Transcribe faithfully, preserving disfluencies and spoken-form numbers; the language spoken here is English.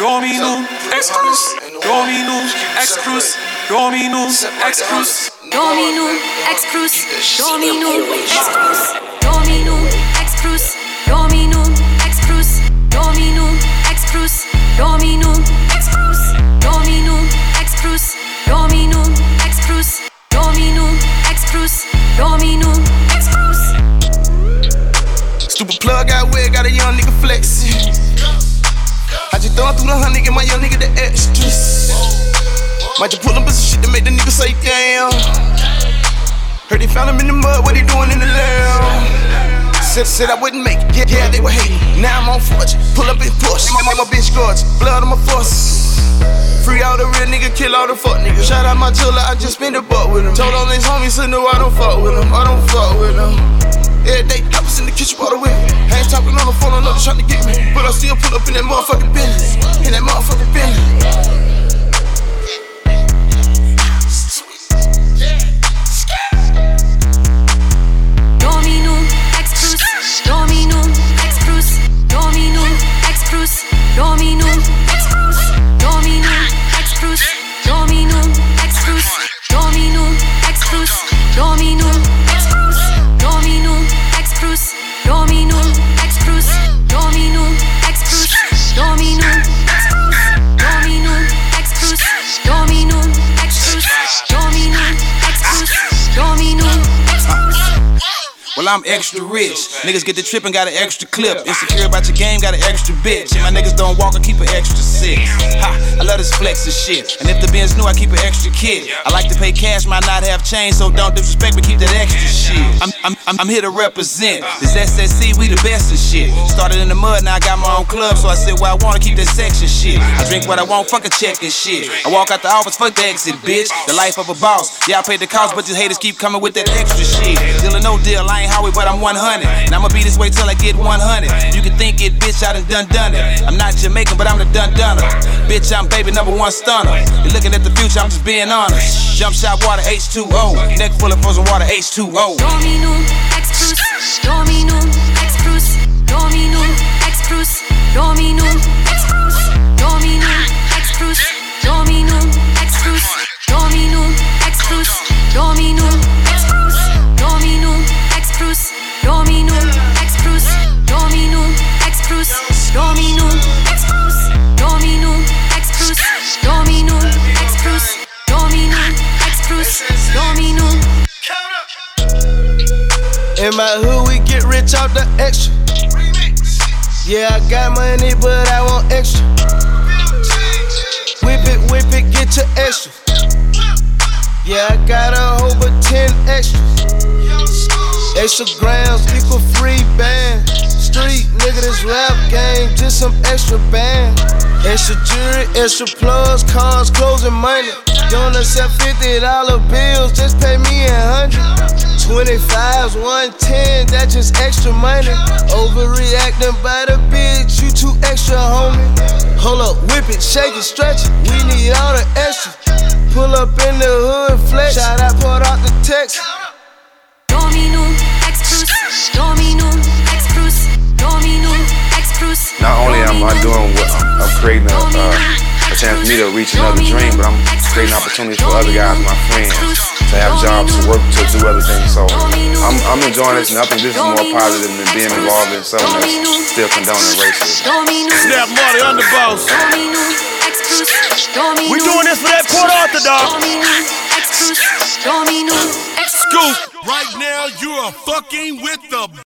Dominum, X-Cruise, Dominum, X-Cruise, Dominum, X-Cruise, Dominum, X-Cruise, Dominum, X-Cruise, Dominum, X-Cruise, Dominum, X-Cruise, Dominum, X-Cruise, Dominum, X-Cruise, Dominum, X-Cruise, Dominum, X-Cruise, Dominum, X-Cruise, Dominum, X-Cruise. Stupid plug got wet, got a young nigga flexin'. I just throwin' through the honey, get my young nigga the extras. Might just pull up some shit to make the nigga say damn. Heard they found him in the mud, what he doing in the lab? Said, said I wouldn't make it, yeah, yeah, they were hating. Now I'm on fortune, pull up in push. My, my, my bitch gorgeous, blood on my force. Free all the real nigga, kill all the fuck niggas. Shout out my jeweler, I just spent a buck with him. Told all his homies, so no, I don't fuck with him. I don't fuck with him. Every day, I was in the kitchen, water with me. I ain't talking on the phone, I know they trying to get me. But I still pull up in that motherfucking Bentley. In that motherfucking Bentley. Dominum, X-Cruise, Dominum, X-Cruise, Dominum, X-Cruise, Dominum, X-Cruise, Dominum, X-Cruise, Dominum, X-Cruise, Dominum, X-Cruise, Dominum, X-Cruise, Dominum, X-Cruise, Dominum, X-Cruise, Dominum, X-Cruise, Dominum, X-Cruise, Dominum, X-Cruise, Dominum, X-Cruise, Dominum, X-Cruise, Dominum, X-Cruise. Well, I'm extra rich. Niggas get the trip and got an extra clip. Insecure about your game, got an extra bitch. And my niggas don't walk, I keep an extra six. Ha, I love this flex and shit. And if the Benz new, I keep an extra kit. I like to pay cash, might not have change, so don't disrespect me, keep that extra shit. I'm, I'm, I'm, I'm here to represent. This S S C, we the best of shit. Started in the mud, now I got my own club, so I said, well, I wanna keep that section shit. I drink what I want, fuck a check and shit. I walk out the office, fuck the exit, bitch. The life of a boss. Yeah, I paid the cost, but these haters keep coming with that extra shit. Deal or no deal, I ain't Howie, but I'm one hundred. And I'ma be this way till I get one hundred. You can think it, bitch, I done done done it. I'm not Jamaican, but I'm the done dunner. Bitch, I'm baby number one stunner. You're looking at the future, I'm just being honest. Jump shot water H two O. Neck full of frozen water H two O. Dominum, X-Cruise, Dominum, X-Cruise, Dominum, X-Cruise, Dominum, X-Cruise, Dominum, X-Cruise, Dominum, X-Cruise, Dominum, X-Cruise, Dominum, X-Cruise, Dominum, X-Cruise, Dominum, X-Cruise, Dominum, X-Cruise, Dominum, X-Cruise, Dominum, X-Cruise, Dominum, X-Cruise, Dominum, X-Cruise, Dominum. In my hood, we get rich off the extra. Yeah, I got money, but I want extra. Whip it, whip it, get your extra. Yeah, I got a whole but ten extras. Extra grams, equal free band. Street nigga, this rap game, just some extra band. Extra jewelry, extra plugs, cars, clothes, and money. Don't accept fifty dollar bills, just pay me a hundred. twenty-fives, one ten, that's just extra money. Overreacting by the bitch, you too extra, homie. Hold up, whip it, shake it, stretch it. We need all the extra. Pull up in the hood, flex. Shout out, put out the text. Dominum, X-Cruise, Dominum, X-Cruise, Dominum, X-Cruise. Not only am I doing what I'm creating a, uh, a chance for me to reach another dream, but I'm creating opportunities for other guys, my friends, to have jobs, to work, to do other things. So I'm, I'm enjoying this, and I think this is more positive than being involved in something that's still condoning racism. Snap Marty, Underboss. We doing this for that Port Arthur, dog. Scoop. Right now, you are fucking with the